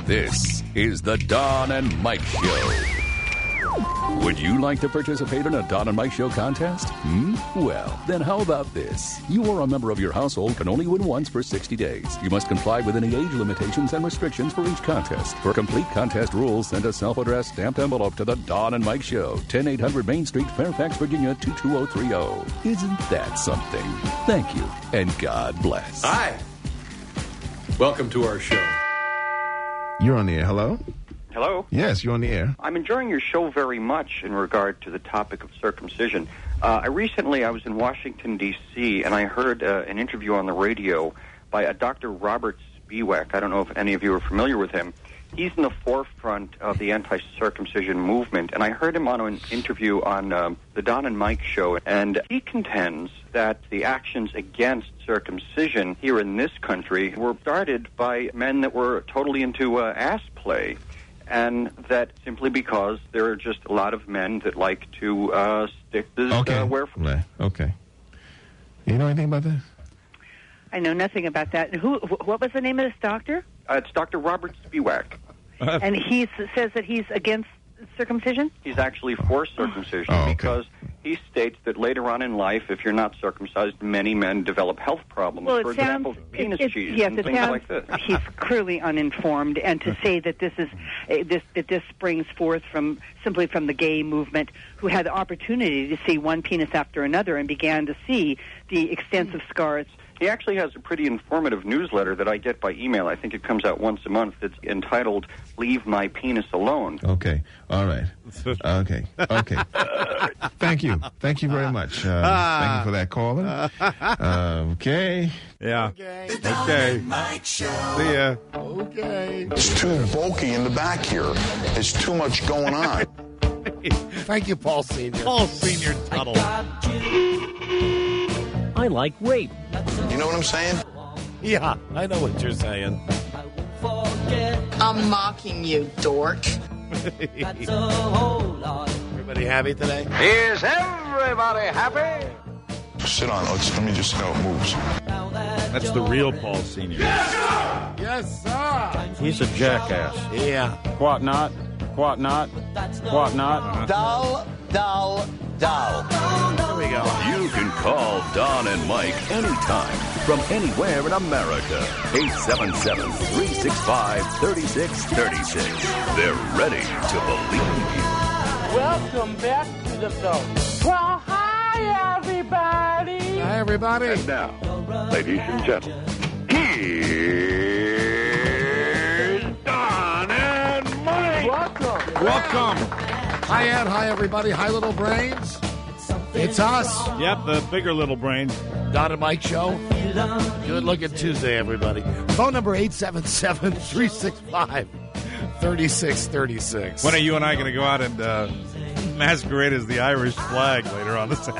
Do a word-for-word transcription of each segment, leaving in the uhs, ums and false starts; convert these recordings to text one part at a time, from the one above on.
This is the Don and Mike Show. Would you like to participate in a Don and Mike Show contest? Hmm? Well, then how about this? You or a member of your household can only win once for sixty days. You must comply with any age limitations and restrictions for each contest. For complete contest rules, send a self-addressed stamped envelope to the Don and Mike Show, ten eight hundred Main Street, Fairfax, Virginia, two two zero three zero. Isn't that something? Thank you, and God bless. Hi. Welcome to our show. You're on the air. Hello? Hello? Yes, you're on the air. I'm enjoying your show very much in regard to the topic of circumcision. Uh, I recently, I was in Washington, D C, and I heard uh, an interview on the radio by a Doctor Robert Spiewak. I don't know if any of you are familiar with him. He's in the forefront of the anti-circumcision movement, and I heard him on an interview on um, the Don and Mike Show, and he contends that the actions against circumcision here in this country were started by men that were totally into uh, ass play. And that simply because there are just a lot of men that like to uh, stick this okay. uh, where. Right. Okay. You know anything about that? I know nothing about that. Who? Wh- what was the name of this doctor? Uh, it's Doctor Robert Spiewak. And he says that he's against circumcision? He's actually for circumcision oh, okay. because he states that later on in life, if you're not circumcised, many men develop health problems. Well, it for sounds, example, penis it, it, cheese yes, and it things sounds, like this. He's clearly uninformed, and to say that this is uh, this that this springs forth from simply from the gay movement, who had the opportunity to see one penis after another and began to see the extensive scars. He actually has a pretty informative newsletter that I get by email. I think it comes out once a month. It's entitled "Leave My Penis Alone." Okay. All right. Okay. Okay. Thank you. Thank you very much. Uh, thank you for that caller. Uh, okay. Yeah. Okay. Okay. Mike Show. See ya. Okay. It's too bulky in the back here. There's too much going on. Thank you, Paul Senior Paul Senior Tuttle. I like rape. You know what I'm saying? Yeah, I know what you're saying. I'm mocking you, dork. Everybody happy today? Is everybody happy? Sit on. Let's, let me just see how it moves. That's the real Paul Senior Yes, sir. He's a jackass. Yeah. Quat not, quat not, quat not. Dull, dull, dull. There we go. You can call Don and Mike anytime from anywhere in America. eight seven seven, three six five, three six three six. They're ready to believe you. Welcome back to the show. Well, hi, everybody. Hi, everybody. And now, ladies and gentlemen, here's Don and Mike. Welcome. Welcome. Hi, Ed. Hi, everybody. Hi, little brains. It's us. Yep, the bigger little brain. Don and Mike Show. Good looking Tuesday, everybody. Phone number eight seven seven, three six five, three six three six. When are you and I going to go out and uh, masquerade as the Irish flag later on this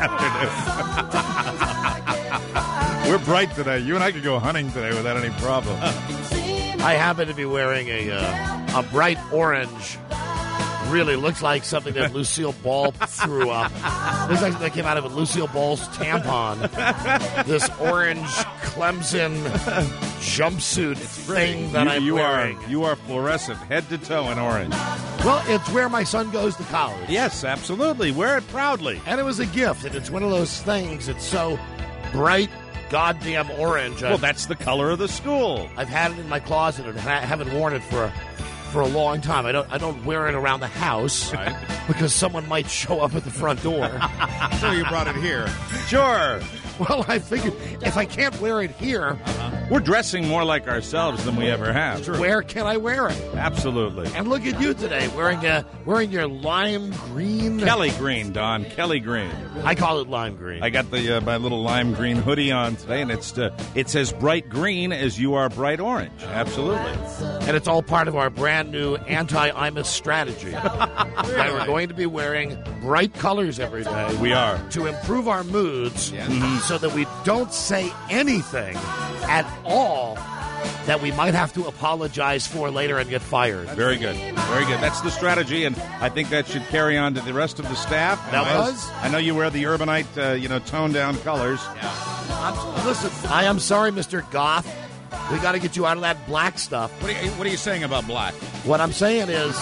afternoon? We're bright today. You and I could go hunting today without any problem. I happen to be wearing a uh, a bright orange. Really looks like something that Lucille Ball threw up. Looks like that came out of a Lucille Ball's tampon. This orange Clemson jumpsuit thing that you, I'm you wearing. Are, you are fluorescent, head to toe in orange. Well, it's where my son goes to college. Yes, absolutely. Wear it proudly. And it was a gift, and it's one of those things. It's so bright, goddamn orange. Well, I've, that's the color of the school. I've had it in my closet and I haven't worn it for a, for a long time. I don't I don't wear it around the house Right. because someone might show up at the front door. So you brought it here. Sure. Well, I figured if I can't wear it here, uh-huh. We're dressing more like ourselves than we ever have. where can I wear it? Absolutely. And look at you today, wearing a wearing your lime green. Kelly green, Don. Kelly green. I call it lime green. I got the uh, my little lime green hoodie on today, and it's uh, it's as bright green as you are bright orange. Absolutely. And it's all part of our brand new anti-Imus strategy. That we're going to be wearing bright colors every day. We are. To improve our moods Mhm. so that we don't say anything at all that we might have to apologize for later and get fired. Very good. Very good. That's the strategy, and I think that should carry on to the rest of the staff. That I, was? I know you wear the Urbanite, uh, you know, toned-down colors. I'm, listen, I am sorry, Mister Goth, We got to get you out of that black stuff. What are you, what are you saying about black? What I'm saying is...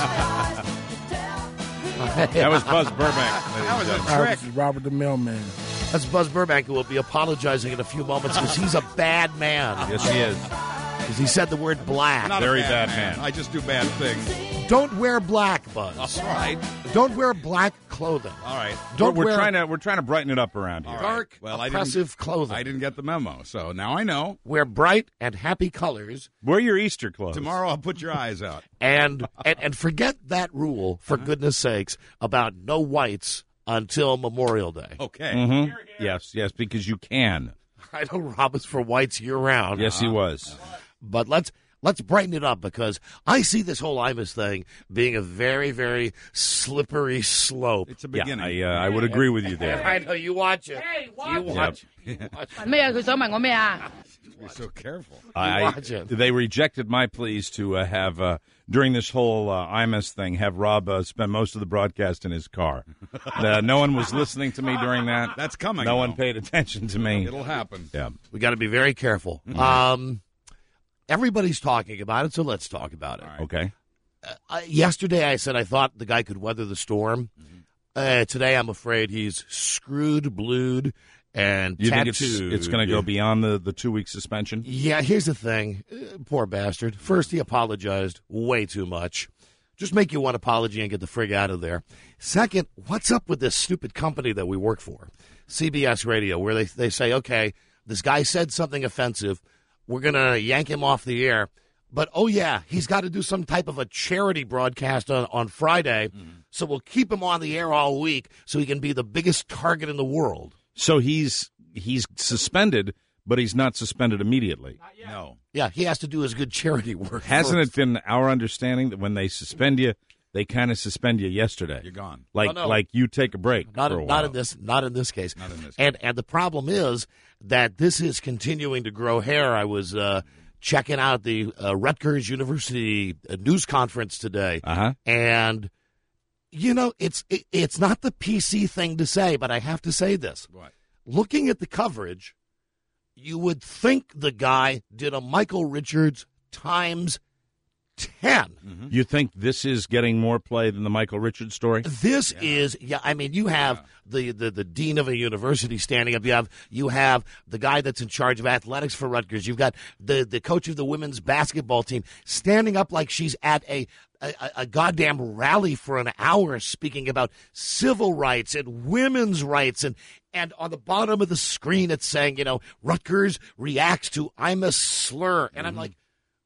That was Buzz Burbank. That was a trick. This is Robert the Mailman. That's Buzz Burbank, who will be apologizing in a few moments because he's a bad man. Yes, he is. Because he said the word black. Not Very bad, bad man. I just do bad things. Don't wear black, Buzz. All right. Don't wear black clothing. All right. Don't we're, we're wear trying to we're trying to brighten it up around here. dark, Well, oppressive I clothing. I didn't get the memo, so now I know. Wear bright and happy colors. Wear your Easter clothes. Tomorrow I'll put your eyes out. And and, and forget that rule, for Uh-huh. goodness sakes, about no whites until Memorial Day. Okay. Mm-hmm. Yes, yes, because you can. I know Rob is for whites year-round. Yes, he was. But let's let's brighten it up, because I see this whole Imus thing being a very, very slippery slope. It's a Yeah, beginning. I, uh, I would agree with you there. I know, you watch it. Hey, watch You watch it. it. 咩啊？佢想問我咩啊？ Be so careful. I, watch it. They rejected my pleas to uh, have, uh, during this whole uh, Imus thing, have Rob uh, spend most of the broadcast in his car. uh, no one was listening to me during that. That's coming, No one though. paid attention to me. It'll happen. Yeah. We got to be very careful. Um, everybody's talking about it, so let's talk about it. Okay. Uh, yesterday, I said I thought the guy could weather the storm. Uh, today, I'm afraid he's screwed, blued, and You think tattooed. it's, it's going to go beyond the, the two-week suspension? Yeah, here's the thing. Uh, poor bastard. First, he apologized way too much. Just make you one apology and get the frig out of there. Second, what's up with this stupid company that we work for, C B S Radio, where they, they say, okay, this guy said something offensive. We're going to yank him off the air. But, oh, yeah, he's got to do some type of a charity broadcast on, on Friday, so we'll keep him on the air all week so he can be the biggest target in the world. So he's he's suspended, but he's not suspended immediately. No. Yeah, he has to do his good charity work. Hasn't first. it been our understanding that when they suspend you, they kind of suspend you yesterday? You're gone. Like Oh, no. like you take a break Not, for a in, while. not in this, not in this case. Not in this And and the problem is that this is continuing to grow hair. I was uh, checking out the uh, Rutgers University uh, news conference today, Uh-huh. and you know it's it, it's not the P C thing to say, but I have to say this. What? Looking at the coverage, you would think the guy did a Michael Richards times ten. You think this is getting more play than the Michael Richards story? This is, yeah. I mean, you have the, the, the dean of a university standing up. You have you have the guy that's in charge of athletics for Rutgers. You've got the, the coach of the women's basketball team standing up like she's at a, a a goddamn rally for an hour, speaking about civil rights and women's rights. And and on the bottom of the screen, it's saying, you know, Rutgers reacts to I'm a slur, and I'm like,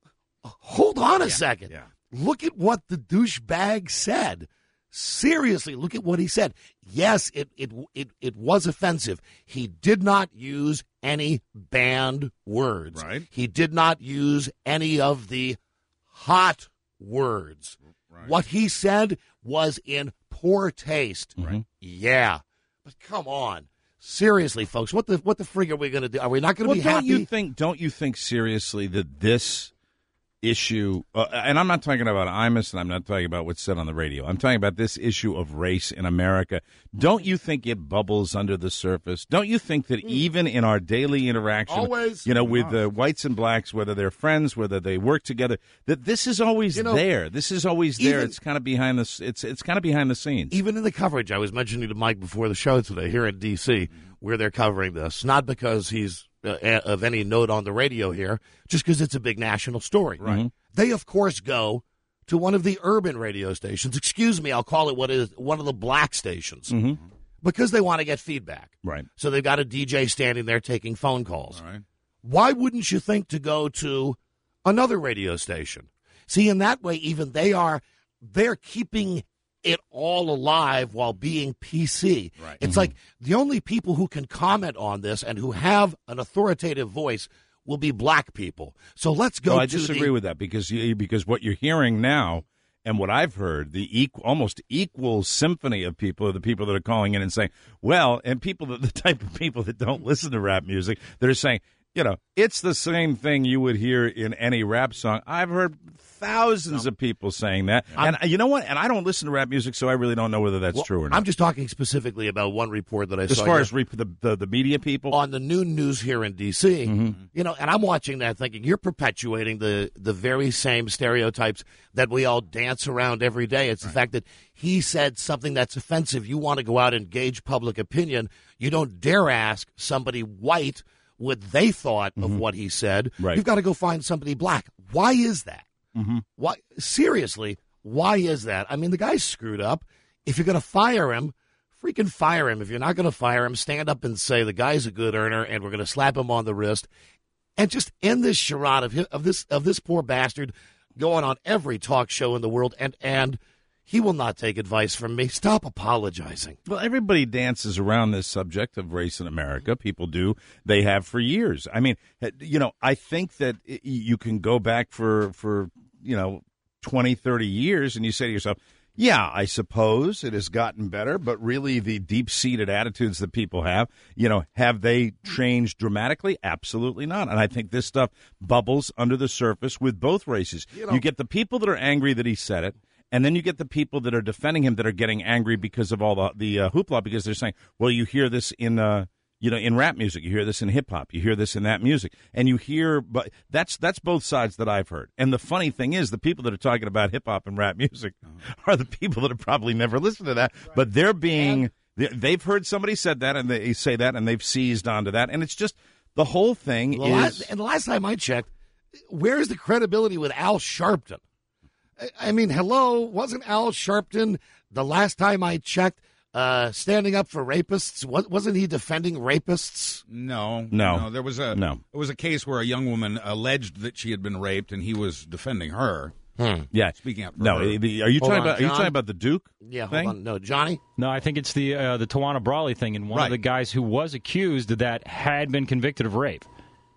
hold on a second. yeah. Look at what the douchebag said. Seriously, look at what he said. Yes, it, it it it was offensive. He did not use any banned words. Right. He did not use any of the hot words. Right. What he said was in poor taste. Right. Yeah. But come on. Seriously, folks, what the what the frig are we going to do? Are we not going to Well, be don't happy? you think? Don't you think seriously that this issue, uh, and I'm not talking about Imus, and I'm not talking about what's said on the radio. I'm talking about this issue of race in America. Don't you think it bubbles under the surface? Don't you think that even in our daily interaction, Always. you know, with the whites and blacks, whether they're friends, whether they work together, that this is always You know, there. This is always there. even- It's kind of behind the. s- It's it's kind of behind the scenes. Even in the coverage, I was mentioning to Mike before the show today here in D C, where they're covering this, not because he's uh, a- of any note on the radio here, just because it's a big national story. Right. They, of course, go to one of the urban radio stations. Excuse me, I'll call it what is one of the black stations, because they want to get feedback. Right. So they've got a D J standing there taking phone calls. All right. Why wouldn't you think to go to another radio station? See, in that way, even they are, they're keeping it all alive while being P C. Right. It's like the only people who can comment on this and who have an authoritative voice will be black people. So let's go Well, I to disagree the, with that because you, because what you're hearing now and what I've heard, the equal, almost equal symphony of people are the people that are calling in and saying, well, and people, that the type of people that don't listen to rap music, that are saying, You know, it's the same thing you would hear in any rap song. I've heard thousands of people saying that. I'm, and you know what? And I don't listen to rap music, so I really don't know whether that's well, true or not. I'm just talking specifically about one report that I as saw. As far here. as re- the, the, the media people? On the noon news here in D C, mm-hmm. you know, and I'm watching that thinking, you're perpetuating the, the very same stereotypes that we all dance around every day. It's right. the fact that he said something that's offensive. You want to go out and gauge public opinion. You don't dare ask somebody white what they thought mm-hmm. of what he said. Right. You've got to go find somebody black. Why is that? Mm-hmm. Why? Seriously, why is that? I mean, the guy's screwed up. If you're going to fire him, freaking fire him. If you're not going to fire him, stand up and say the guy's a good earner, and we're going to slap him on the wrist, and just end this charade of his, of this of this poor bastard going on every talk show in the world, and and. He will not take advice from me. Stop apologizing. Well, everybody dances around this subject of race in America. People do. They have for years. I mean, you know, I think that you can go back for, for you know, twenty, thirty years, and you say to yourself, yeah, I suppose it has gotten better, but really the deep-seated attitudes that people have, you know, have they changed dramatically? Absolutely not. And I think this stuff bubbles under the surface with both races. You know, you get the people that are angry that he said it, and then you get the people that are defending him that are getting angry because of all the the uh, hoopla, because they're saying, well, you hear this in uh, you know in rap music, you hear this in hip hop, you hear this in that music, and you hear, but that's that's both sides that I've heard. And the funny thing is, the people that are talking about hip hop and rap music are the people that have probably never listened to that, but they're being they've heard somebody said that and they say that and they've seized onto that, and it's just the whole thing the is. Last, and the last time I checked, where's the credibility with Al Sharpton? I mean, hello, wasn't Al Sharpton, the last time I checked, uh, standing up for rapists? Wasn't he defending rapists? No. No. No, there was a no. There was a case where a young woman alleged that she had been raped, and he was defending her. Hmm. Yeah. Speaking out for no, her. The, are you hold talking on, about John? Are you talking about the Duke Yeah, thing? hold on. No, Johnny? No, I think it's the uh, the Tawana Brawley thing, and one right. of the guys who was accused of that had been convicted of rape.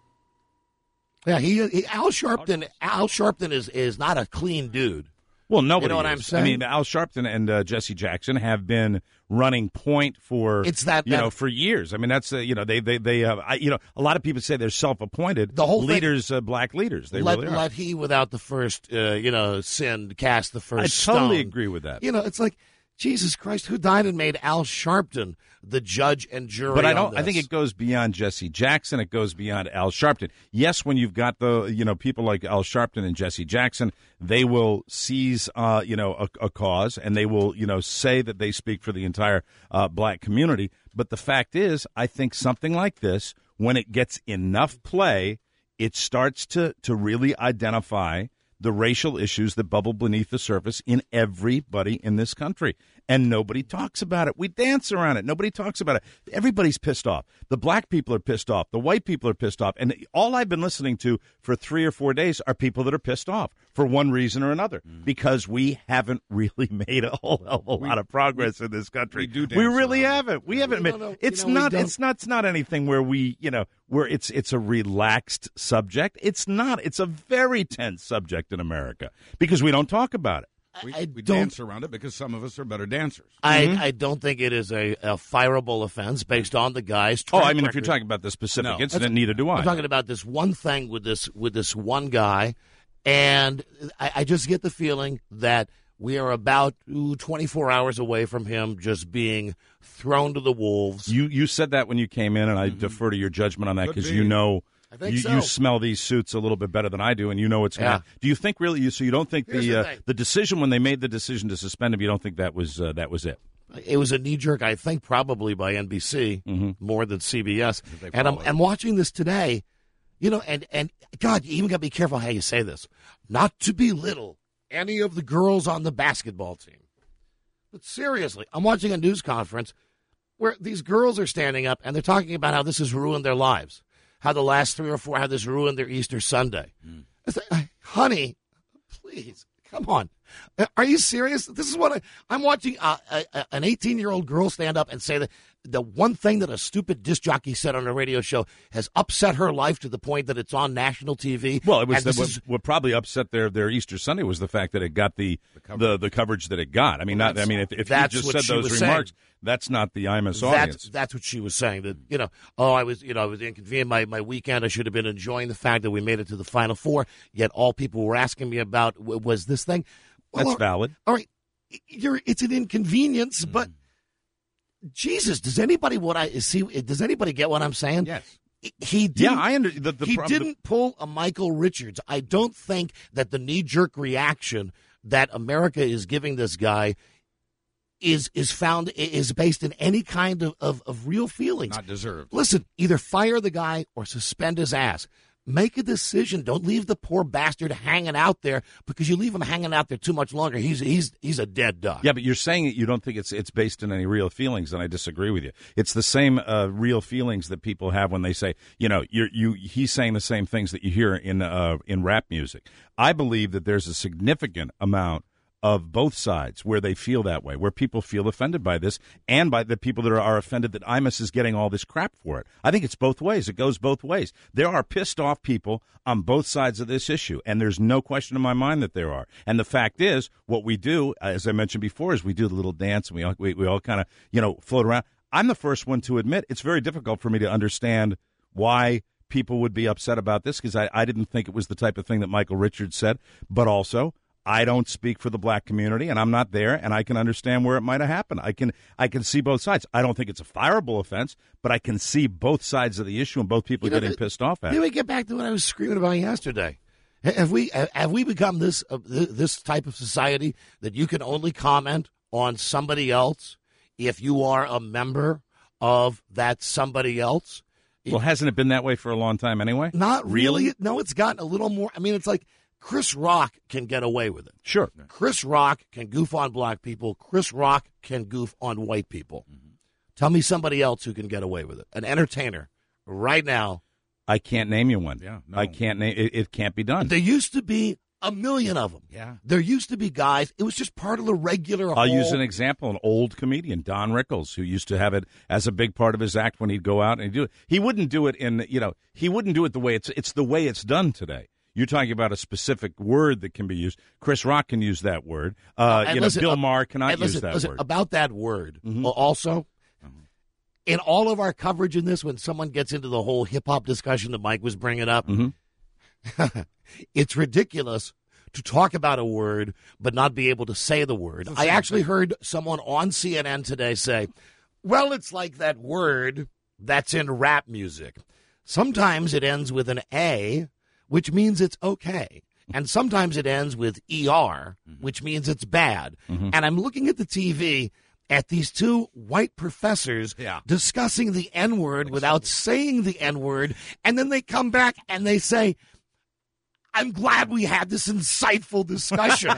Yeah, he, he Al Sharpton Al Sharpton is, is not a clean dude. Well, nobody. You know what is. I'm saying? I mean, Al Sharpton and uh, Jesse Jackson have been running point for it's that, you that, know for years. I mean, that's uh, you know they they they uh, I, you know a lot of people say they're self-appointed the whole leaders, thing, uh, black leaders. They let, really are. Let he without the first uh, you know sin cast the first. I totally stone. agree with that. You know, it's like Jesus Christ, who died and made Al Sharpton the judge and jury? But I on don't. this? I think it goes beyond Jesse Jackson. It goes beyond Al Sharpton. Yes, when you've got the you know people like Al Sharpton and Jesse Jackson, they will seize uh, you know a, a cause and they will you know say that they speak for the entire uh, black community. But the fact is, I think something like this, when it gets enough play, it starts to to really identify the racial issues that bubble beneath the surface in everybody in this country. And nobody talks about it. We dance around it. Nobody talks about it. Everybody's pissed off. The black people are pissed off. The white people are pissed off. And all I've been listening to for three or four days are people that are pissed off for one reason or another, mm. because we haven't really made a whole hell of a we, lot of progress we, in this country. We do dance We really around. haven't. We haven't no, made no, it's you know, not it's not it's not anything where we, you know, where it's it's a relaxed subject. It's not. It's a very tense subject in America because we don't talk about it. We, I we don't, dance around it because some of us are better dancers. I, mm-hmm. I don't think it is a, a fireable offense based on the guy's Oh, track I mean, record. if you're talking about the specific No. incident, neither do I. I'm talking about this one thing with this with this one guy, and I, I just get the feeling that we are about ooh, twenty-four hours away from him just being thrown to the wolves. You you said that when you came in, and I mm-hmm. defer to your judgment on that because you know I think you, so. you smell these suits a little bit better than I do, and you know it's going to Yeah. Do you think really? You, so you don't think Here's the the uh, thing. the decision when they made the decision to suspend him, you don't think that was uh, that was it? It was a knee jerk, I think, probably by N B C mm-hmm. more than C B S. And I'm, I'm watching this today, you know, and, and God, you even got to be careful how you say this. Not to belittle any of the girls on the basketball team. But seriously, I'm watching a news conference where these girls are standing up and they're talking about how this has ruined their lives, how the last three or four, how this ruined their Easter Sunday. Mm. It's like, honey, please, come on. Are you serious? This is what I, I'm watching uh, a, a, an eighteen-year-old girl stand up and say that the one thing that a stupid disc jockey said on a radio show has upset her life to the point that it's on national T V. Well, it was the, what, is, what probably upset their, their Easter Sunday was the fact that it got the the coverage, the, the coverage that it got. I mean, well, not. I mean, if, if you that's just what said those was remarks, saying. That's not the Imus That's, audience. that's what she was saying. That you know, oh, I was, you know, I was inconvenient. My my weekend, I should have been enjoying the fact that we made it to the Final Four. Yet all people were asking me about w- was this thing. Well, That's all, valid. All right, you're. It's an inconvenience, mm. but Jesus, does anybody what I see? Does anybody get what I'm saying? Yes. He didn't, yeah, I under, the, the he problem, didn't pull a Michael Richards. I don't think that the knee-jerk reaction that America is giving this guy is is found is based in any kind of, of, of real feelings. Not deserved. Listen, either fire the guy or suspend his ass. Make a decision. Don't leave the poor bastard hanging out there, because you leave him hanging out there too much longer. He's he's he's a dead duck. Yeah, but you're saying that you don't think it's it's based in any real feelings, and I disagree with you. It's the same uh, real feelings that people have when they say, you know, you're, you he's saying the same things that you hear in uh, in rap music. I believe that there's a significant amount of both sides where they feel that way, where people feel offended by this, and by the people that are, are offended that Imus is getting all this crap for it. I think it's both ways. It goes both ways. There are pissed off people on both sides of this issue, and there's no question in my mind that there are. And the fact is, what we do, as I mentioned before, is we do the little dance, and we all, we, we all kind of, you know, float around. I'm the first one to admit it's very difficult for me to understand why people would be upset about this, because I, I didn't think it was the type of thing that Michael Richards said, but also I don't speak for the black community, and I'm not there, and I can understand where it might have happened. I can I can see both sides. I don't think it's a fireable offense, but I can see both sides of the issue and both people you know, getting the, pissed off at it. Let me get back to what I was screaming about yesterday. Have we have we become this uh, this type of society that you can only comment on somebody else if you are a member of that somebody else? Well, hasn't it been that way for a long time anyway? Not really. really. No, it's gotten a little more. I mean, it's like Chris Rock can get away with it. Sure. Chris Rock can goof on black people. Chris Rock can goof on white people. Mm-hmm. Tell me somebody else who can get away with it. An entertainer right now. I can't name you one. Yeah, no. I can't name it. It can't be done. There used to be a million of them. Yeah. There used to be guys. It was just part of the regular. I'll whole... use an example. An old comedian, Don Rickles, who used to have it as a big part of his act when he'd go out and he'd do it. He wouldn't do it in, you know, he wouldn't do it the way it's, it's the way it's done today. You're talking about a specific word that can be used. Chris Rock can use that word. Uh, you listen, know, Bill uh, Maher cannot listen, use that listen, word. About that word, mm-hmm. also, mm-hmm. in all of our coverage in this, when someone gets into the whole hip-hop discussion that Mike was bringing up, mm-hmm. it's ridiculous to talk about a word but not be able to say the word. I actually thing. heard someone on C N N today say, well, it's like that word that's in rap music. Sometimes it ends with an A, which means it's okay. And sometimes it ends with E R, which means it's bad. Mm-hmm. And I'm looking at the T V at these two white professors yeah. discussing the N-word without saying the N-word, and then they come back and they say, I'm glad we had this insightful discussion.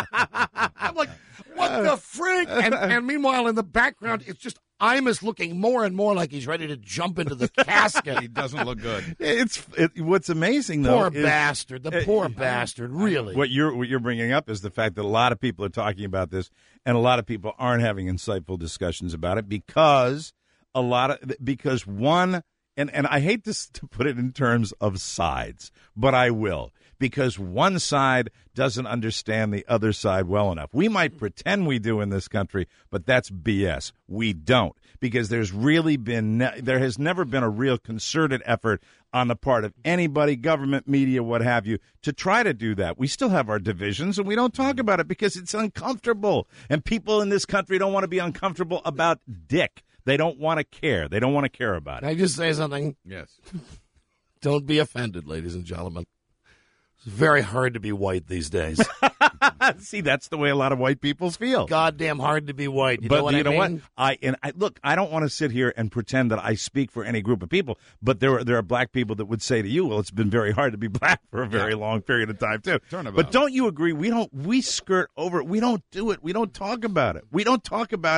I'm like, what the frig? And, and meanwhile, in the background, it's just Imus looking more and more like he's ready to jump into the casket. He doesn't look good. It's it, what's amazing though. Poor is, bastard. The it, poor it, bastard. Really. What you're what you're bringing up is the fact that a lot of people are talking about this, and a lot of people aren't having insightful discussions about it because a lot of because one and and I hate this to put it in terms of sides, but I will. Because one side doesn't understand the other side well enough. We might pretend we do in this country, but that's B S. We don't. Because there's really been, ne- there has never been a real concerted effort on the part of anybody, government, media, what have you, to try to do that. We still have our divisions, and we don't talk about it because it's uncomfortable. And people in this country don't want to be uncomfortable about dick. They don't want to care. They don't want to care about it. Can I just say something? Yes. Don't be offended, ladies and gentlemen. It's very hard to be white these days. See, that's the way a lot of white people feel. Goddamn hard to be white. You but know what you I know mean? what? I and I look. I don't want to sit here and pretend that I speak for any group of people. But there are there are black people that would say to you, "Well, it's been very hard to be black for a very yeah. long period of time too." Turnabout. But don't you agree? We don't. We skirt over it. We don't do it. We don't talk about it. We don't talk about it.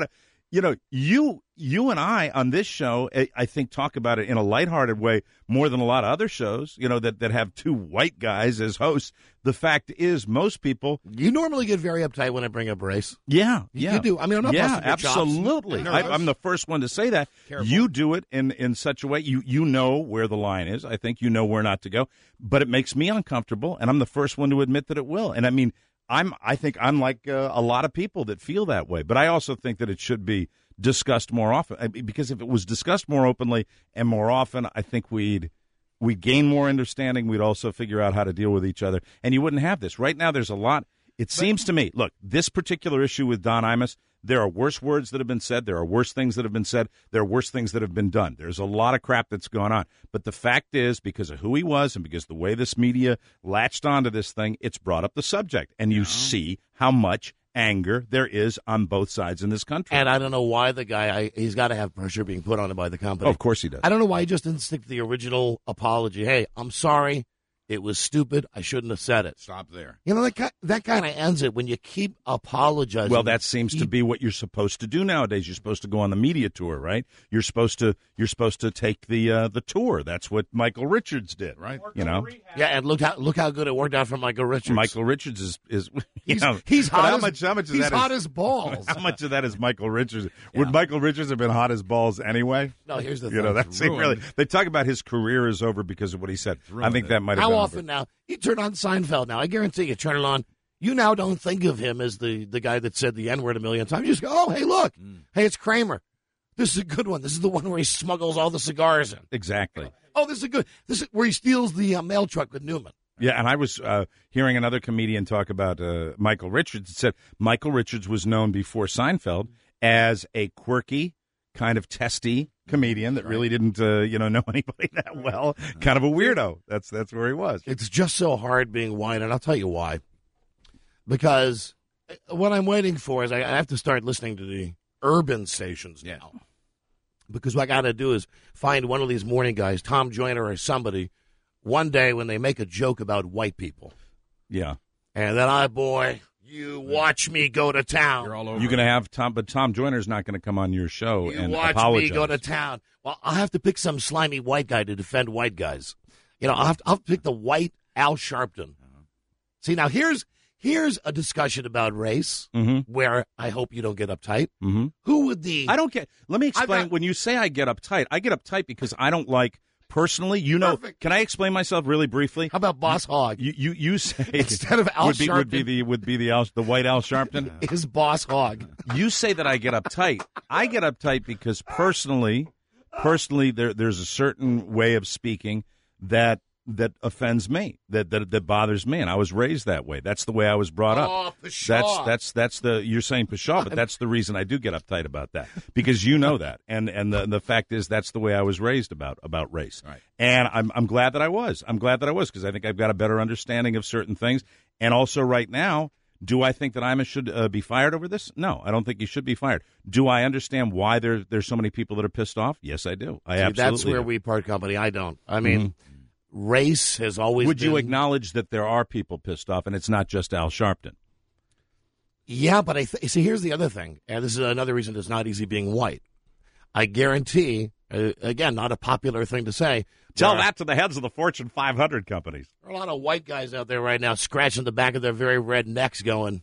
you know, you you and I on this show, I, I think, talk about it in a lighthearted way more than a lot of other shows, you know, that, that have two white guys as hosts. The fact is, most people... You normally get very uptight when I bring up race. Yeah, yeah. You do. I mean, I'm not yeah, busting your absolutely. chops. I, I'm the first one to say that. Careful. You do it in, in such a way, you, you know where the line is. I think you know where not to go. But it makes me uncomfortable, and I'm the first one to admit that it will. And I mean, I'm I think I'm like uh, a lot of people that feel that way. But I also think that it should be discussed more often, I mean, because if it was discussed more openly and more often, I think we'd we'd gain more understanding. We'd also figure out how to deal with each other, and you wouldn't have this. Right now, there's a lot. It seems to me, look, this particular issue with Don Imus, there are worse words that have been said. There are worse things that have been said. There are worse things that have been done. There's a lot of crap that's gone on. But the fact is, because of who he was and because the way this media latched onto this thing, it's brought up the subject. And you see how much anger there is on both sides in this country. And I don't know why the guy, I, he's got to have pressure being put on him by the company. Oh, of course he does. I don't know why he just didn't stick to the original apology. Hey, I'm sorry. It was stupid. I shouldn't have said it. Stop there. You know, that, ki- that kind of ends it when you keep apologizing. Well, that seems to be what you're supposed to do nowadays. You're supposed to go on the media tour, right? You're supposed to you're supposed to take the uh, the tour. That's what Michael Richards did, right? You know. Yeah, and look how look how good it worked out for Michael Richards. Michael Richards is is you he's, know, he's hot. how as, much how much of he's that hot is, as balls. How much of that is Michael Richards? Would Michael Richards have been hot as balls anyway? No, here's the you thing. know that's really they talk about his career is over because of what he said. I think that might have how been often over. now. You turn on Seinfeld now. I guarantee you, turn it on. You now don't think of him as the, the guy that said the N-word a million times. You just go, oh, hey, look. Mm. Hey, it's Kramer. This is a good one. This is the one where he smuggles all the cigars in. Exactly. Oh, this is a good. This is where he steals the uh, mail truck with Newman. Yeah, and I was uh, hearing another comedian talk about uh, Michael Richards. It said Michael Richards was known before Seinfeld as a quirky, kind of testy comedian that really didn't, uh, you know, know anybody that well. Kind of a weirdo. That's that's where he was. It's just so hard being white, and I'll tell you why. Because what I'm waiting for is I have to start listening to the urban stations now. Because what I got to do is find one of these morning guys, Tom Joyner or somebody, one day when they make a joke about white people. Yeah. And then I, boy, you watch me go to town. You're all over. You're going to have Tom, but Tom Joyner's not going to come on your show You and watch apologize. me go to town. Well, I'll have to pick some slimy white guy to defend white guys. You know, I'll have to, I'll have to pick the white Al Sharpton. Uh-huh. See, now here's here's a discussion about race mm-hmm. where I hope you don't get uptight. Mm-hmm. Who would the... I don't get... Let me explain. got, when you say I get uptight, I get uptight because I don't like... Personally, you know, Perfect. Can I explain myself really briefly? How about Boss Hogg? You you, you say instead of Al would be, Sharpton would be the would be the Al, the white Al Sharpton is Boss Hogg. You say that I get uptight. I get uptight because personally, personally, there there's a certain way of speaking that that offends me, that, that that bothers me, and I was raised that way. That's the way I was brought up. Oh, pshaw. That's that's that's the you're saying pshaw, but that's the reason I do get uptight about that because you know that, and and the the fact is that's the way I was raised about about race, right. And I'm I'm glad that I was. I'm glad that I was because I think I've got a better understanding of certain things, and also right now. Do I think that Imus should uh, be fired over this? No, I don't think he should be fired. Do I understand why there there's so many people that are pissed off? Yes, I do. I See, absolutely that's where do. we part company. I don't. I mean, mm-hmm. race has always Would been... you acknowledge that there are people pissed off, and it's not just Al Sharpton? Yeah, but I th- see, here's the other thing, and this is another reason it's not easy being white. I guarantee, uh, again, not a popular thing to say. Tell that to the heads of the Fortune five hundred companies. There are a lot of white guys out there right now scratching the back of their very red necks going,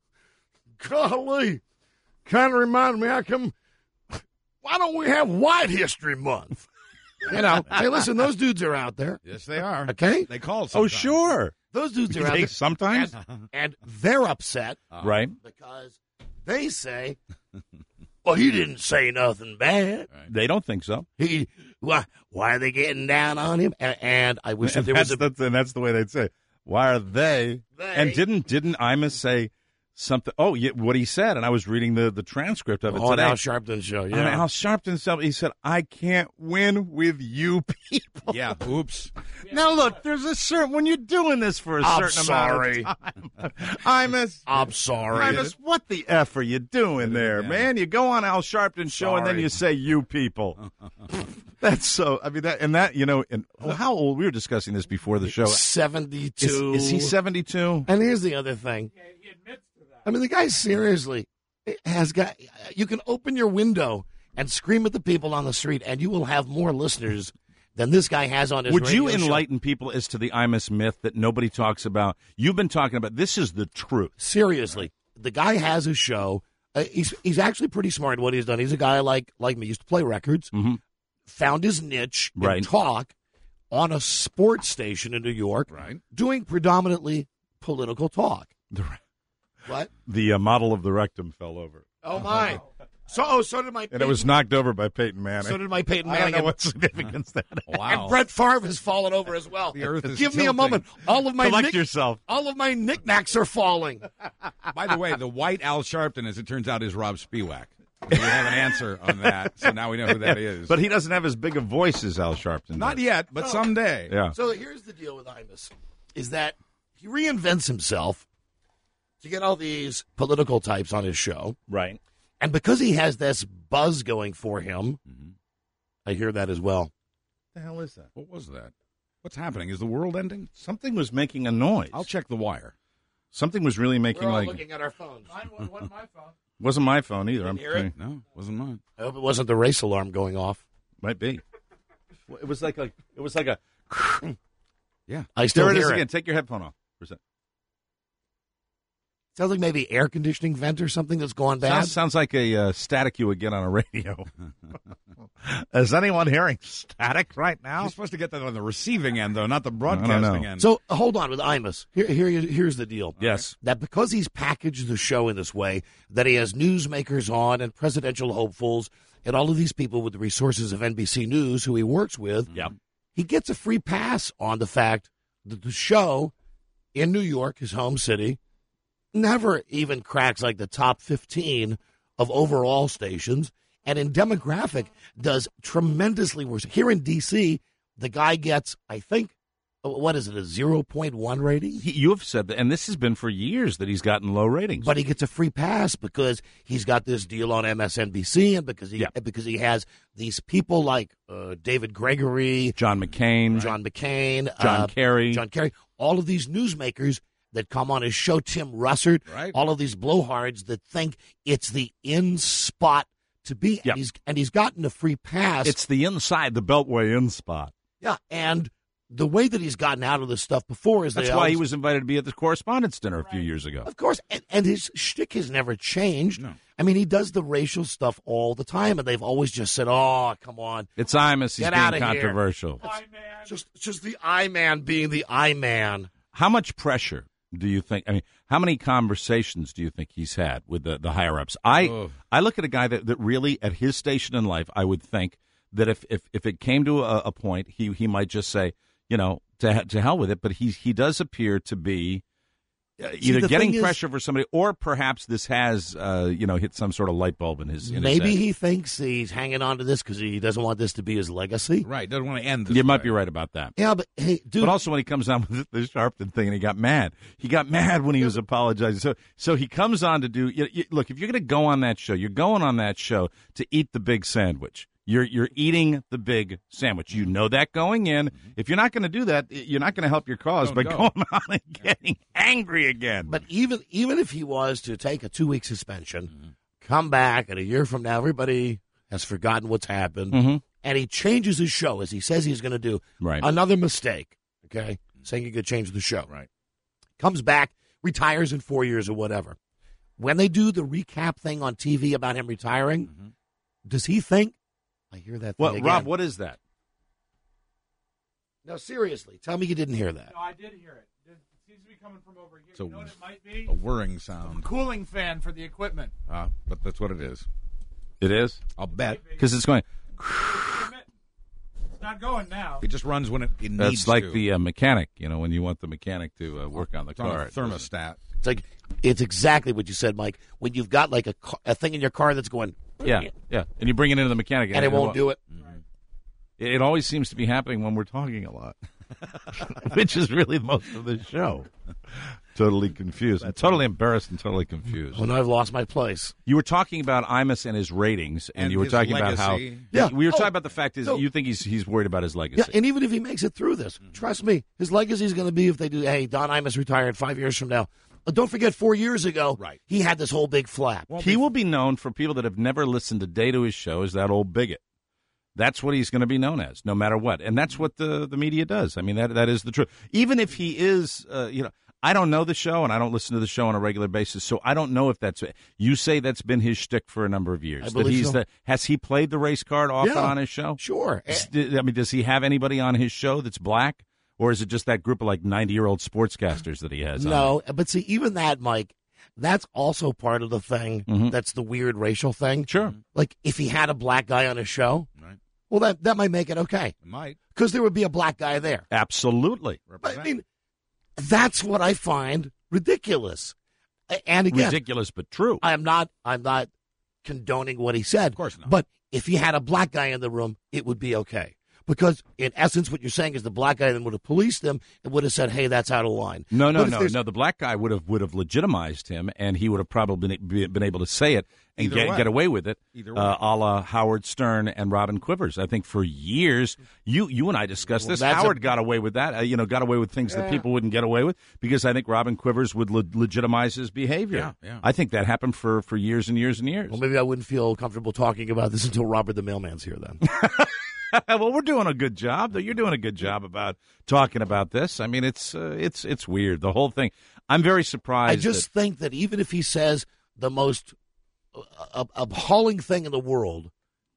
golly, kind of reminds me, how come, why don't we have White History Month? You know, hey, listen, those dudes are out there. Yes, they are. Okay? They call Oh, sometimes. sure. Those dudes are They out there. sometimes? And, and they're upset. Uh, right. Because they say, well, he didn't say nothing bad. Right. They don't think so. He, why, why are they getting down on him? And, and I wish that there was a... That's, and that's the way they'd say, why are they? They. And didn't didn't Imus say something? Oh, yeah, what he said, and I was reading the, the transcript of it on today. Al Sharpton's show, yeah. On Al Sharpton's show, he said, I can't win with you people. Yeah, oops. Now, look, there's a certain, when you're doing this for a I'm certain sorry. amount of time. Imus. I'm sorry. Imus, what the F are you doing there, Yeah. man? You go on Al Sharpton's show, and then Sorry. you say, you people. That's so, I mean, that, and that, you know, and well, how old? We were discussing this before the show. seventy-two. Is, is he seventy-two? And here's the other thing. Yeah, he admits to that. I mean, the guy seriously, has got. You can open your window and scream at the people on the street, and you will have more listeners than this guy has on his Would radio you show. enlighten people as to the Imus myth that nobody talks about? You've been talking about. This is the truth. Seriously, the guy has a show. Uh, he's he's actually pretty smart at what he's done. He's a guy like like me. Used to play records. Mm-hmm. Found his niche in Right. talk on a sports station in New York, Right. doing predominantly political talk. What? The uh, model of the rectum fell over. Oh, my. So, oh, so did my And it was knocked over by Peyton Manning. So did my Peyton I Manning. don't know what significance that has. And Brett Favre has fallen over as well. The earth is Give me a tilting. moment. All of my Collect knick- yourself. All of my knickknacks are falling. By the way, the white Al Sharpton, as it turns out, is Rob Spiewak. We have an answer on that, so now we know who that is. But he doesn't have as big a voice as Al Sharpton. Not does. yet, but someday. Yeah. So here's the deal with Imus, is that he reinvents himself to get all these political types on his show. Right. And because he has this buzz going for him, Mm-hmm. I hear that as well. the hell is that? What was that? What's happening? Is the world ending? Something was making a noise. I'll check the wire. Something was really making We're all like. looking at our phones. Mine wasn't my phone. Wasn't my phone either. Didn't I'm hear it? pretty- No, wasn't mine. I hope it wasn't the race alarm going off. Might be. It was like a. It was like a. Yeah. I still There it hear is it. again. Take your headphone off. Where's that? Sounds like maybe air conditioning vent or something that's gone bad. Sounds, sounds like a uh, static you would get on a radio. Is anyone hearing static right now? You're supposed to get that on the receiving end, though, not the I don't broadcasting know. end. So hold on with Imus. Here, here, here's the deal. Yes. That because he's packaged the show in this way, that he has newsmakers on and presidential hopefuls and all of these people with the resources of N B C News who he works with, Yep. he gets a free pass on the fact that the show in New York, his home city, never even cracks like the top fifteen of overall stations, and in demographic does tremendously worse. Here in D C, the guy gets, I think, what is it, a zero point one rating? He, you have said that, and this has been for years that he's gotten low ratings. But he gets a free pass because he's got this deal on M S N B C, and because he Yeah. because he has these people like uh, David Gregory, John McCain, John McCain, John uh, Kerry. John Kerry, all of these newsmakers that come on his show, Tim Russert, Right. all of these blowhards that think it's the in spot to be, Yep. and he's and he's gotten a free pass. It's the inside, the Beltway in spot. yeah, and the way that he's gotten out of this stuff before is That's they why always- he was invited to be at the correspondence dinner a few years ago. Of course, and, and his shtick has never changed. No. I mean, he does the racial stuff all the time, and they've always just said, "Oh, come on, It's Imus. He's Get being outta here. controversial. just just the I man being the I man." How much pressure do you think? I mean, how many conversations do you think he's had with the, the higher ups? I Ugh. I look at a guy that, that really, at his station in life, I would think that if if, if it came to a, a point, he he might just say, you know, to to hell with it. But he he does appear to be uh, See, either the getting thing is- pressure for somebody, or perhaps this has uh, you know hit some sort of light bulb in his. In Maybe his head. he thinks he's hanging on to this because he doesn't want this to be his legacy. Right, doesn't want to end this You might way. be right about that. Yeah, but hey, dude, But also when he comes on with the Sharpton thing and he got mad. He got mad when he was apologizing. So so he comes on to do you, you, look, if you're going to go on that show, you're going on that show to eat the big sandwich. You're you're eating the big sandwich. You know that going in. If you're not going to do that, you're not going to help your cause Don't by go. going on and getting angry again. but even even if he was to take a two week suspension, come back, and a year from now, everybody has forgotten what's happened, Mhm. and he changes his show as he says he's going to do. Right. Another mistake. Okay, saying he could change the show. Right. Comes back, retires in four years or whatever. When they do the recap thing on T V about him retiring, Mm-hmm. does he think? I hear that. Thing What, again. Rob? What is that? No, seriously, tell me you didn't hear that. No, I did hear it. It seems to be coming from over here. So- You know what it might be? A whirring sound. Cooling fan for the equipment. Uh, but that's what it is. It is I'll bet. because it's going. It's not going now. It just runs when it, it needs That's like to. the uh, mechanic. You know, when you want the mechanic to uh, work on the It's on a car. It doesn't- thermostat. It's like it's exactly what you said, Mike. When you've got like a, ca- a thing in your car that's going, Yeah, yeah, and you bring it into the mechanic, and it won't do it. It, it always seems to be happening when we're talking a lot, which is really most of the show. Totally confused. I'm totally embarrassed and totally confused. When I've lost my place. You were talking about Imus and his ratings, and, And you were his talking about how. legacy. Yeah. we were Oh, talking about the fact is no. you think he's he's worried about his legacy. Yeah, and even if he makes it through this, trust me, his legacy is going to be if they do. Hey, Don Imus retired five years from now. don't forget, four years ago, Right. he had this whole big flap. He will be known for people that have never listened a day to his show as that old bigot. That's what he's going to be known as, no matter what. And that's what the, the media does. I mean, that that is the truth. Even if he is, uh, you know, I don't know the show, and I don't listen to the show on a regular basis, so I don't know if that's – you say that's been his shtick for a number of years. I that believe he's so. the, has he played the race card often Yeah, on his show? Sure. S- I mean, does he have anybody on his show that's black? Or is it just that group of like ninety-year-old sportscasters that he has on? No, but see, even that, Mike, that's also part of the thing Mhm. that's the weird racial thing. Sure. Like, if he had a black guy on his show, Right. well, that, that might make it okay. It might. Because there would be a black guy there. Absolutely. But, I mean, that's what I find ridiculous. A- And again, Ridiculous but true. I'm not I'm not condoning what he said. Of course not. But if he had a black guy in the room, it would be okay. Because in essence, what you're saying is the black guy then would have policed them and would have said, "Hey, that's out of line." No, no, But if no, there's- no. The black guy would have would have legitimized him, and he would have probably been, been able to say it and Either get, way. get away with it, Either way. uh, a la Howard Stern and Robin Quivers. I think for years, you you and I discussed Well, this. that's Howard a- got away with that. Uh, you know, got away with things that people wouldn't get away with because I think Robin Quivers would le- legitimize his behavior. Yeah, yeah. I think that happened for, for years and years and years. Well, maybe I wouldn't feel comfortable talking about this until Robert the Mailman's here then. Well, we're doing a good job. Though you're doing a good job about talking about this. I mean, it's uh, it's it's weird. The whole thing. I'm very surprised. I just that, think that even if he says the most uh, ab- appalling thing in the world,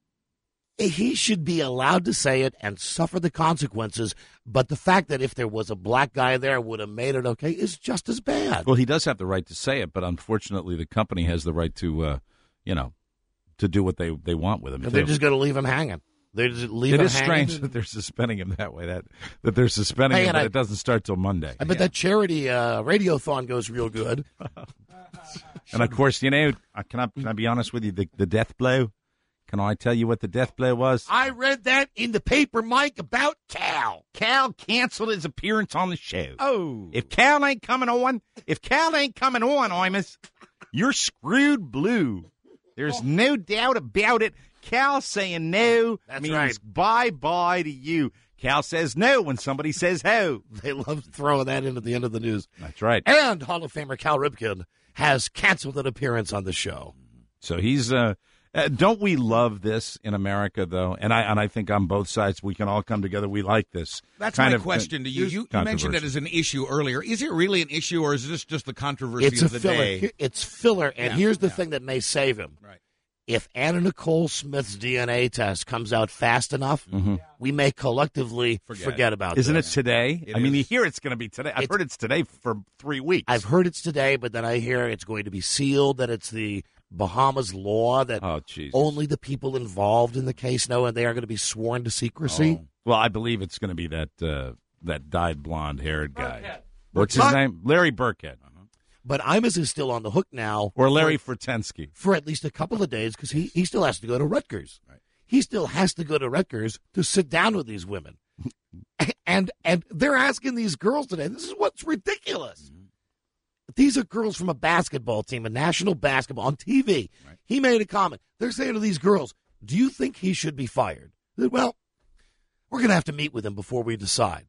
he should be allowed to say it and suffer the consequences. But the fact that if there was a black guy there would have made it okay is just as bad. well, he does have the right to say it, but unfortunately, the company has the right to, uh, you know, to do what they, they want with him. And they're too. just going to leave him hanging. They just leave It him is hanging. strange that they're suspending him that way. That that they're suspending Hey, him, and but I- it doesn't start till Monday. I bet that charity uh, radiothon goes real good. And of course, you know, uh, can I can I be honest with you? The, the death blow. Can I tell you what the death blow was? I read that in the paper, Mike, about Cal. Cal canceled his appearance on the show. Oh. If Cal ain't coming on, if Cal ain't coming on, Imus, you're screwed blue. There's no doubt about it. Cal saying no That's means right. bye-bye to you. Cal says no when somebody says ho. They love throwing that in at the end of the news. That's right. And Hall of Famer Cal Ripken has canceled an appearance on the show. So he's uh, uh don't we love this in America though? And I and I think on both sides we can all come together. We like this. That's kind my of, question to you. You, you controversy. mentioned it as an issue earlier. Is it really an issue, or is this just the controversy It's a of the filler. day? Here- It's filler. And Yeah, here's the yeah. thing that may save him. Right. If Anna Nicole Smith's D N A test comes out fast enough, we may collectively forget, Forget. about Isn't this. it today? It I mean, is. you hear it's going to be today. I've It's- heard it's today for three weeks. I've heard it's today, but then I hear it's going to be sealed, that it's the Bahamas law that Oh, Jesus. only the people involved in the case know, and they are going to be sworn to secrecy. Oh. Well, I believe it's going to be that uh, that dyed blonde-haired guy. What's his Burkhead. name? Larry Burkhead. But Imus is still on the hook now. Or Larry for, Furtensky. for at least a couple of days because he, he still has to go to Rutgers. Right. He still has to go to Rutgers to sit down with these women. and and they're asking these girls today, this is what's ridiculous. Mm-hmm. These are girls from a basketball team, a national basketball, on T V. Right. He made a comment. They're saying to these girls, do you think he should be fired? They said, well, we're going to have to meet with him before we decide.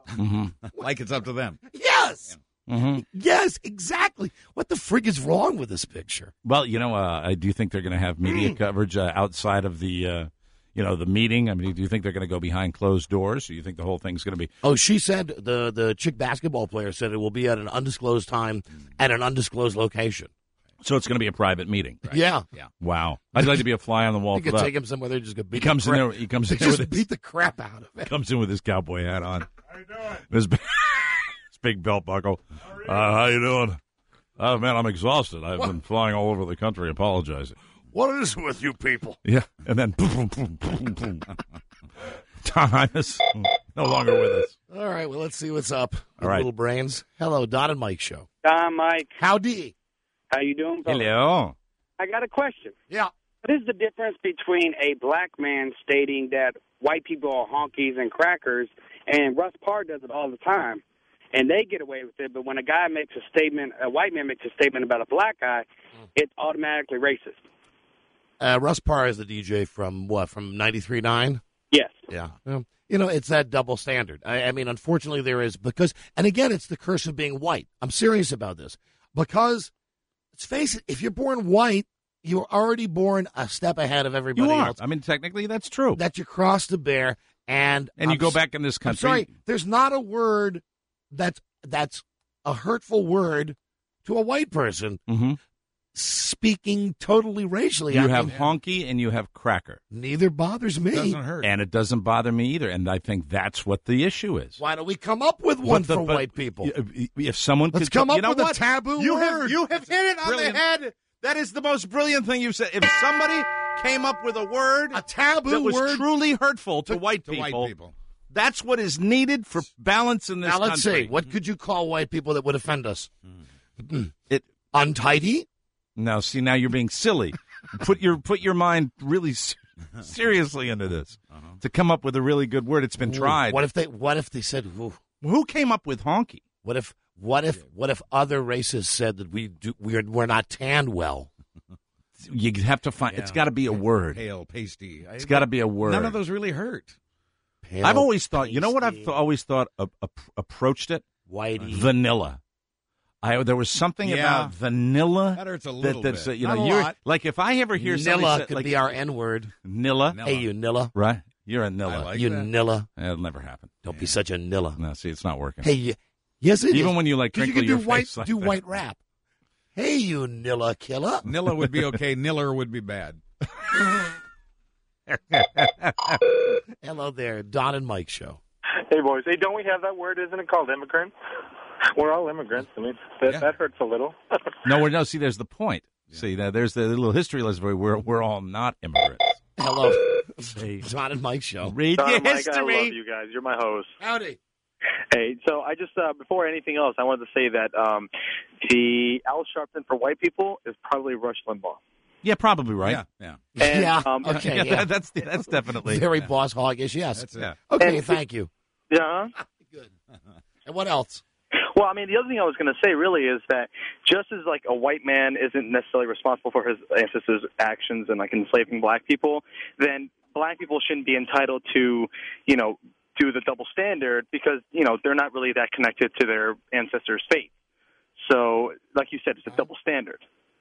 Like it's up to them. Yes. Mm-hmm. Yes, exactly. What the frig is wrong with this picture? Well, you know, uh, I do think they're going to have media coverage uh, outside of the, uh, you know, the meeting. I mean, do you think they're going to go behind closed doors? Or do you think the whole thing's going to be? Oh, she said, the, the chick basketball player said it will be at an undisclosed time at an undisclosed location. So it's going to be a private meeting. Yeah. Yeah. Wow, I'd like to be a fly on the wall You for could that. take him somewhere, they're just going to beat He comes the in crap. there. He comes They in there just with his, beat the crap out of it. comes in with his cowboy hat on. How you doing? His, big- his big belt buckle. Uh, how you doing? Oh man, I'm exhausted. I've been flying all over the country apologizing. What is with you people? Yeah, and then boom, boom, boom, boom. Tom Imus no longer with us. All right, well, let's see what's up. All right. Little brains. Hello, Don and Mike show. Don, Mike, Howdy. how you doing, fellas? Hello. I got a question. Yeah. What is the difference between a black man stating that white people are honkies and crackers, and Russ Parr does it all the time, and they get away with it, but when a guy makes a statement, a white man makes a statement about a black guy, it's automatically racist? Uh, Russ Parr is the D J from what, from ninety-three point nine? Yes. Yeah. Well, you know, it's that double standard. I, I mean, unfortunately, there is because, and again, it's the curse of being white. I'm serious about this. Because, let's face it, if you're born white, you're already born a step ahead of everybody You are. else. I mean, technically, that's true. That you cross to bear, and And you I'm go s- back in this I'm country. sorry, there's not a word that's that's a hurtful word to a white person Mhm. speaking totally racially. You I have mean, honky and you have cracker. neither bothers me. Doesn't hurt. And it doesn't bother me either. And I think that's what the issue is. Why don't we come up with one What the- for but- white people? If- If someone Let's could come up you know with a what? taboo you word. Have, you have hit it on Brilliant. the head. That is the most brilliant thing you've said. If somebody came up with a word, a taboo that was word truly hurtful to, to- white to people, white people. that's what is needed for balance in this Now let's country. see. What could you call white people that would offend us? It Untidy? now see now you're being silly. put your put your mind really s- seriously into this to come up with a really good word. It's been tried. What if they? What if they said? Ooh, Who came up with honky? what if? What if? What if other races said that we do? We're we're not tanned well. You have to find. It's got to be a word. Pale, pasty. It's got to be a word. None of those really hurt. Pale, I've always thought. You know what I've pasty, th- always thought uh, uh, approached it. whitey. Vanilla. I there was something Yeah. about vanilla That hurts a little that's bit. uh, you Not know a you're lot. like if I ever hear somebody Nilla say, could like, be our N word. Nilla, Nilla. Hey, you Nilla. right? You're a Nilla. I like You that. Nilla. It'll never happen. Don't be such a Nilla. No, see, it's not working. Hey, you, yes, it Even is. when you like 'Cause you crinkle can do your white, face like do that. white rap. Hey, you Nilla killer. Nilla would be okay. Niller would be bad. Hello there, Don and Mike show. Hey, boys. Hey, don't we have that word? Isn't it called immigrant? We're all immigrants. I mean, that, Yeah. that hurts a little. No, we're no. See, there's the point. See, now there's the little history lesson where we're we're all not immigrants. Hello, Don and Mike show. Read Don your and Mike, I history. love you guys. You're my host. Howdy. Hey, so I just, uh, before anything else, I wanted to say that um, the Al Sharpton for white people is probably Rush Limbaugh. Yeah, probably right. Yeah, yeah. And, yeah. um, okay. Yeah, Yeah. that's that's definitely Very boss hoggish. Yes. That's it. yeah. Okay. And- thank you. Yeah. Good. And what else? Well, I mean, the other thing I was going to say really is that just as like a white man isn't necessarily responsible for his ancestors' actions and like enslaving black people, then black people shouldn't be entitled to, you know, do the double standard because, you know, they're not really that connected to their ancestors' faith. So, like you said, it's a double standard.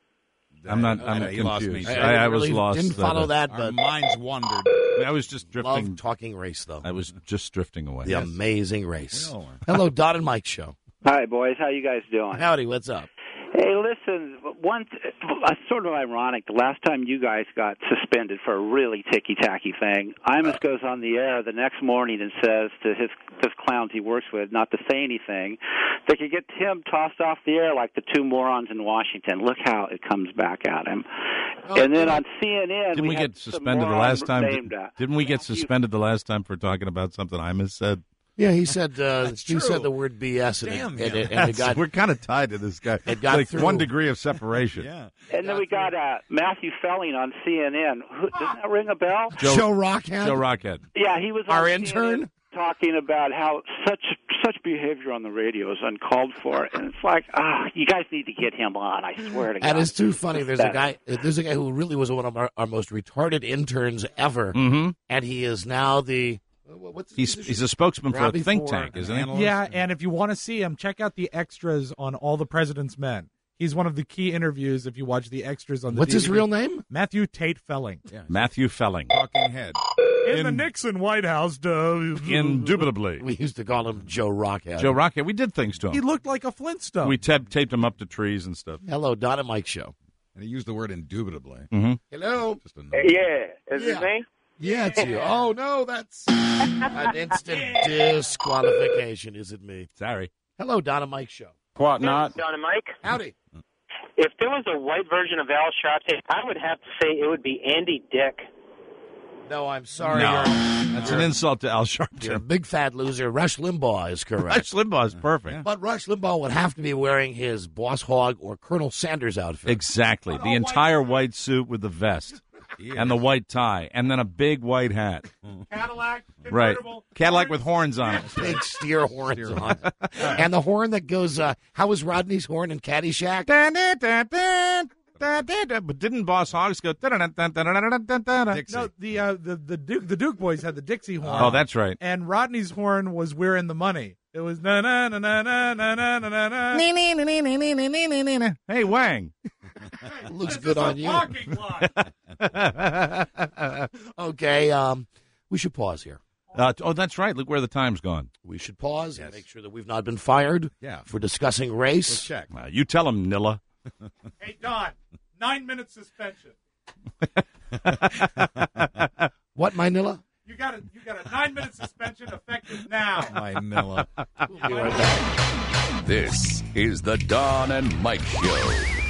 I'm not. Uh, I'm yeah, you lost confused. me. I, I was really lost. Didn't follow uh, that, Our but minds wandered. I was just drifting. love talking race though. I was just drifting away. The amazing race. We all are. Hello, Don and Mike show. Hi, boys. How you guys doing? Howdy. What's up? Hey, listen, one uh, sort of ironic. The last time you guys got suspended for a really ticky-tacky thing, Imus goes on the air the next morning and says to his his clowns he works with not to say anything. They could get him tossed off the air like the two morons in Washington. Look how it comes back at him. Oh, and then on C N N, Didn't we, had get some suspended the moron last time? named, Did, uh, didn't we get suspended the last time for talking about something Imus said? Yeah, he said uh, he true. said the word B S, and, Damn it, and, him. it, and it got We're kind of tied to this guy. It got like through. one degree of separation. Yeah. And then we got uh, Matthew Felling on C N N. Who, doesn't that ring a bell? Joe, Joe Rockhead. Joe Rockhead. Yeah, he was on Our C N N intern? talking about how such such behavior on the radio is uncalled for, and it's like, ah, you guys need to get him on. I swear to God. That is too funny. There's a That- guy. There's a guy who really was one of our, our most retarded interns ever, Mm-hmm. and he is now the. What's He's he's a spokesman for Robbie a think Ford. tank, isn't he? Yeah, and if you want to see him, check out the extras on All the President's Men. He's one of the key interviews if you watch the extras on the What's his D V D. real name? Matthew Tate Felling. Yeah. Matthew Felling. Talking head. In, In- the Nixon White House. Uh, Indubitably. We used to call him Joe Rockhead. Joe Rockhead. We did things to He him. looked like a Flintstone. We tap taped him up to trees and stuff. Hello, Don and Mike show. And he used the word indubitably. Mm-hmm. Hello. Just a Yeah. Is Yeah. his name? Yeah, it's you. Oh no, that's an instant disqualification. Is it me? Sorry. Hello, Don and Mike show. What not? Don and Mike, Howdy. if there was a white version of Al Sharpton, I would have to say it would be Andy Dick. No, I'm sorry. No. You're, That's an insult to Al Sharpton. you're a big fat loser. Rush Limbaugh is correct. Rush Limbaugh is perfect. But Rush Limbaugh would have to be wearing his Boss Hogg or Colonel Sanders outfit. Exactly. The entire white suit with the vest and the white tie and then a big white hat. Cadillac, Right. convertible. Cadillac with horns on it. Big steer horns on. And the horn that goes, uh, how was Rodney's horn in Caddyshack? Dun, dun, dun, dun, dun, dun, dun. But didn't Boss Hoggs go? Dun, dun, dun, dun, dun, dun, dun, dun. Dixie. No, the uh, the the Duke the Duke boys had the Dixie horn. Oh, that's right. And Rodney's horn was "We're in the Money." It was na na na na na na na na na. Hey, Wang. Looks good on you. Parking lot. Okay, um, we should pause here. Uh, oh, that's right. Look where the time's gone. We should pause and make sure that we've not been fired Yeah. for discussing race. Let's check. Uh, you tell him, Nilla. Hey, Don, nine minute suspension. What, my Nilla? You got a you got a nine minute suspension effective now. My Nilla. We'll be right back. This is the Don and Mike Show.